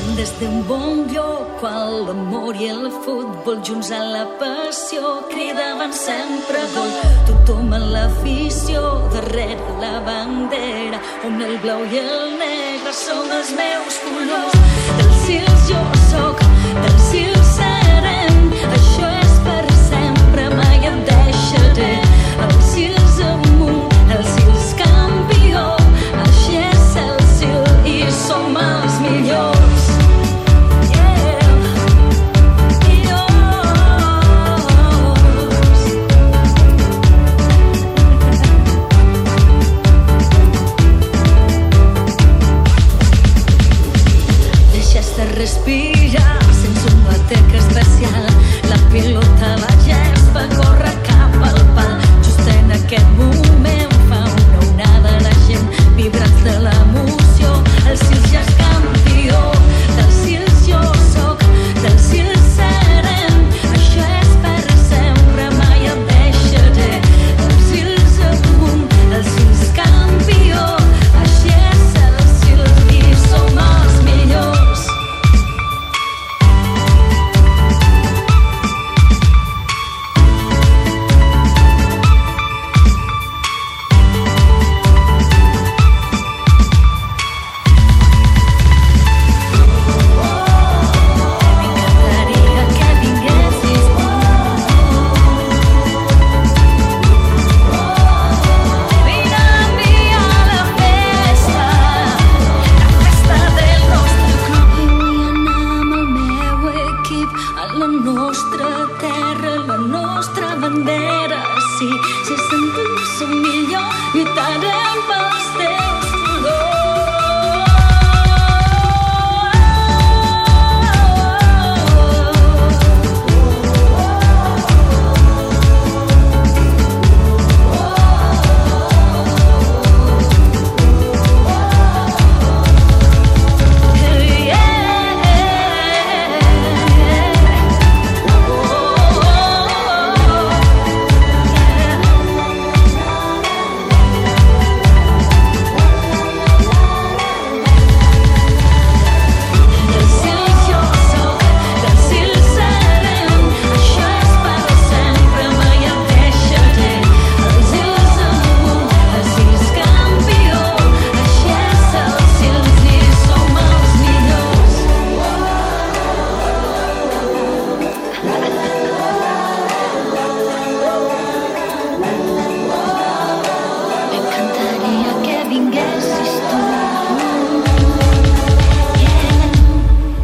Des d'un bon lloc al l'amor i el futbol, junts a la passió, cridaven sempre gol. Tothom a l'afició, darrere la bandera, on el blau i el negre són els meus colors. Del Sils jo soc, del Sils serem, això és per sempre, mai et deixaré. El Sils amunt, el Sils campió, així és el Sils i som els millors. Respirar sense un batec especial.